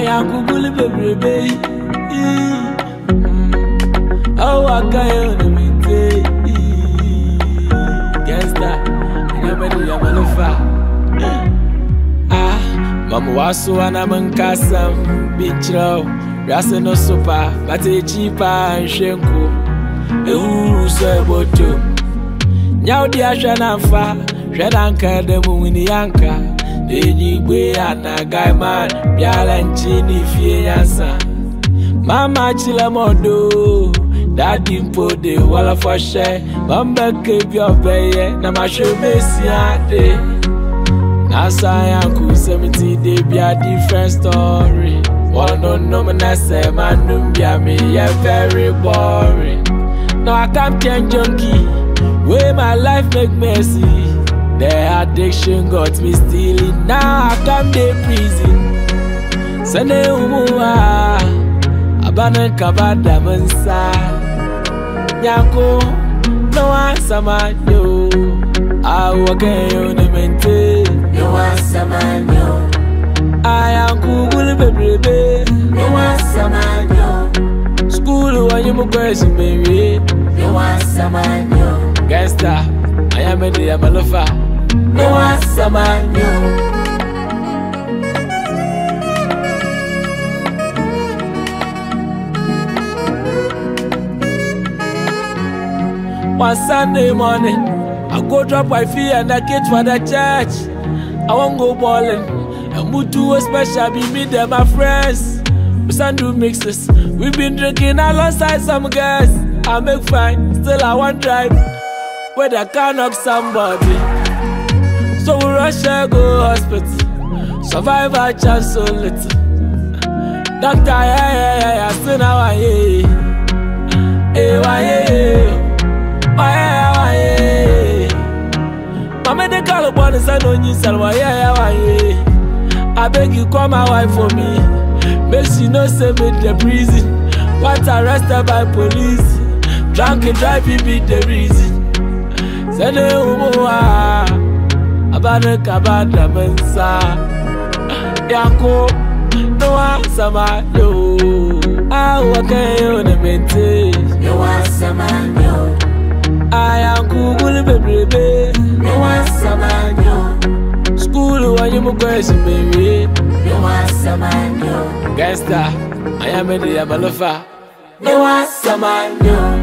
am Google baby. Oh, I can't imitate. Gangsta, I'm a Mama wasu wana mankasam Bichro Rasa no sopa Bate chipa nshenko Euru seboto Nyao di asha nafa Shweda nka demu wini yanka Deji gwe anagai man Biala nchini fie yansa Mama chila modo Daddy mpode wala foshe Mamba kebyo beye Na masho mesi ade Nasa yanku 70 day be a different story. One don't know me na say man don't be a me yeah very boring. No I can't change junkie. Way my life make messy. The addiction got me stealing. Now I can't be prison. Sene umuwa abana kabada mansa. Yanko no answer man yo. I walk in the mente. You want some man, yo. I am Google baby. You want some man, yo. School when you question baby. You want some man, yo. Gangsta, I am a lover. You want some man, yo. One Sunday morning, I go drop my fee and I get for the church. I won't go ballin'. And Mutu special be me, they're my friends. We stand do mixes. We been drinking alongside some guys. I make fine, still I want drive. Where they can knock somebody. So we rush and go hospital. Survivor chance so little. Doctor, yeah, still now I Mama they call upon the son on you, Salwa, I beg you call my wife for me. Make she no save me the prison. What arrested by police. Drunk and driving be the reason. Send a umuwa Abana kabada mensa Yanko no answer my yo. I walk in the mente. You want some man, yo. I am Google baby. You want some man, yo. School when you question baby. You want some man, yo. Gangsta, I am a lover. You want some man, yo.